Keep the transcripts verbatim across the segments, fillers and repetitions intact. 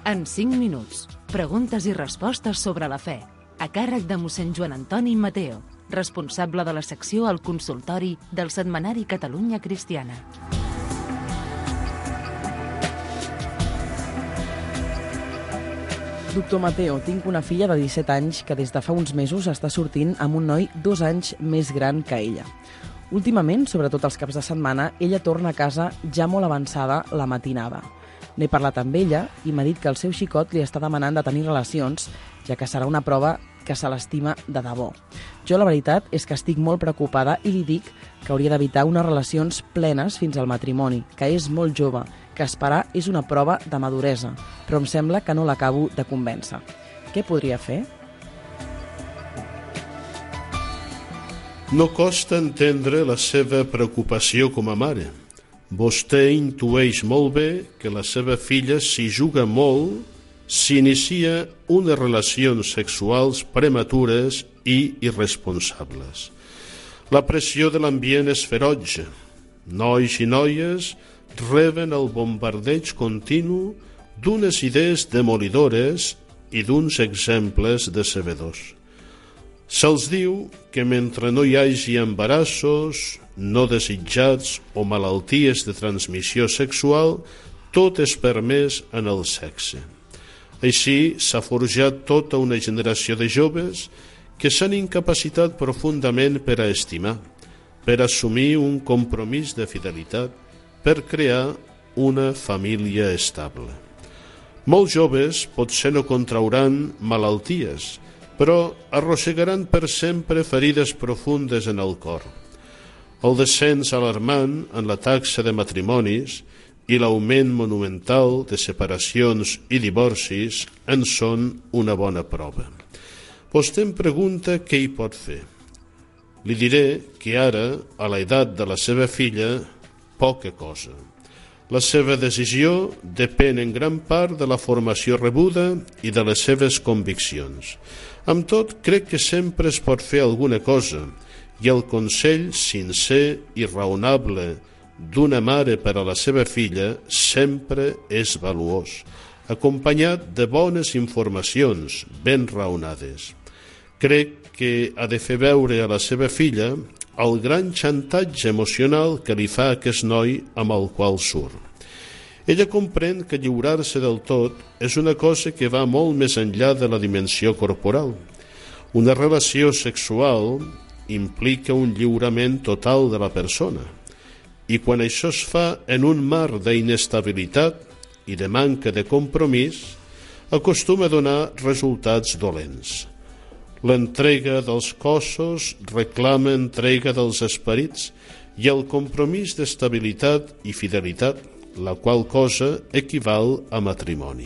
En cinc minuts, preguntes i respostes sobre la fe, a càrrec de mossèn Joan Antoni Mateo, responsable de la secció al consultori del setmanari Catalunya Cristiana. Doctor Mateo, tinc una filla de disset anys que des de fa uns mesos està sortint amb un noi dos anys més gran que ella. Últimament, sobretot els caps de setmana, ella torna a casa ja molt avançada la matinada. N'he parlat amb ella i m'ha dit que el seu xicot li està demanant de tenir relacions, ja que serà una prova que se l'estima de debò. Jo la veritat és que estic molt preocupada i li dic que hauria d'evitar unes relacions plenes fins al matrimoni, que és molt jove, que esperar és una prova de maduresa, però em sembla que no l'acabo de convèncer. Què podria fer? No costa entendre la seva preocupació com a mare. Vostè intueix molt bé que la seva filla s'hi juga molt si inicia unes relacions sexuals prematures i irresponsables. La pressió de l'ambient és ferotge. Nois i noies reben el bombardeig continu d'unes idees demolidores i d'uns exemples decebedors. Se'ls diu que mentre no hi hagi embarassos no desitjats o malalties de transmissió sexual, tot és permès en el sexe. Així s'ha forjat tota una generació de joves que s'han incapacitat profundament per a estimar, per assumir un compromís de fidelitat, per crear una família estable. Molts joves potser no contrauran malalties, però arrossegaran per sempre ferides profundes en el cor. El descens alarmant en la taxa de matrimonis i l'augment monumental de separacions i divorcis en són una bona prova. Vostè em pregunta què hi pot fer. Li diré que ara, a l'edat de la seva filla, poca cosa. La seva decisió depèn en gran part de la formació rebuda i de les seves conviccions. Amb tot, crec que sempre es pot fer alguna cosa i el consell sincer i raonable d'una mare per a la seva filla sempre és valuós, acompanyat de bones informacions ben raonades. Crec que ha de fer veure a la seva filla el gran xantatge emocional que li fa aquest noi amb el qual surt. Ella comprèn que lliurar-se del tot és una cosa que va molt més enllà de la dimensió corporal. Una relació sexual implica un lliurament total de la persona, i quan això es fa en un mar d'inestabilitat i de manca de compromís, acostuma a donar resultats dolents. L'entrega dels cossos reclama entrega dels esperits i el compromís d'estabilitat i fidelitat, la qual cosa equival a matrimoni.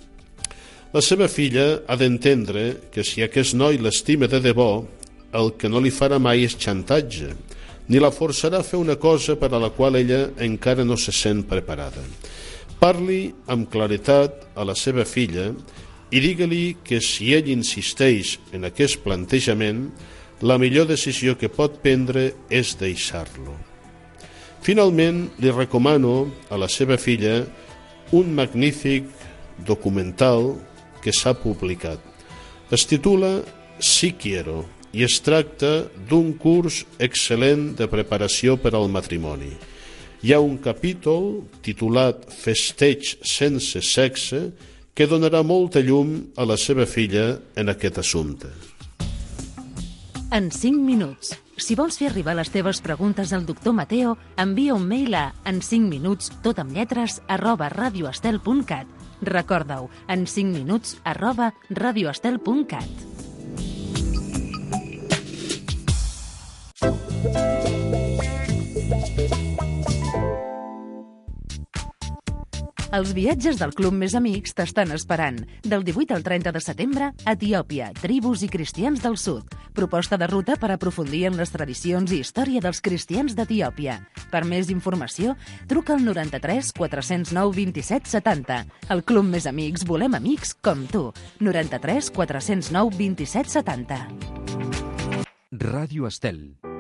La seva filla ha d'entendre que si aquest noi l'estima de debò, el que no li farà mai és xantatge, ni la forçarà a fer una cosa per a la qual ella encara no se sent preparada. Parli amb claretat a la seva filla i digue-li que si ell insisteix en aquest plantejament, la millor decisió que pot prendre és deixar-lo. Finalment, li recomano a la seva filla un magnífic documental que s'ha publicat. Es titula Sí quiero i es tracta d'un curs excel·lent de preparació per al matrimoni. Hi ha un capítol titulat Festeig sense sexe que donarà molta llum a la seva filla en aquest assumpte. En cinc minuts. Si vols fer arribar les teves preguntes al doctor Mateo, envia un mail a en cinc minuts, tot amb lletres, arroba radioestel punt cat. Recorda-ho, en cinc minuts, arroba radioestel punt cat. Els viatges del Club Més Amics t'estan esperant. Del divuit al trenta de setembre, Etiòpia, tribus i cristians del sud. Proposta de ruta per aprofundir en les tradicions i història dels cristians d'Etiòpia. Per més informació, truca al noranta-tres quatre-cents nou vint-i-set setanta. Al Club Més Amics volem amics com tu. noranta-tres quatre-cents nou vint-i-set setanta. Ràdio Estel.